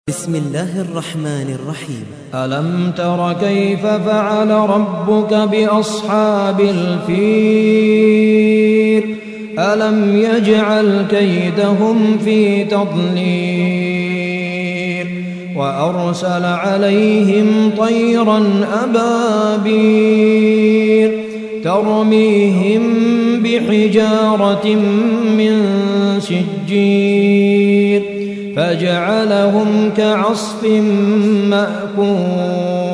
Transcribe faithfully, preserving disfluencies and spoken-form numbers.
بسم الله الرحمن الرحيم. ألم تر كيف فعل ربك بأصحاب الفيل ألم يجعل كيدهم في تضليل وأرسل عليهم طيرا أبابيل ترميهم بحجارة من سجيل فجعلهم كعصف مأكول.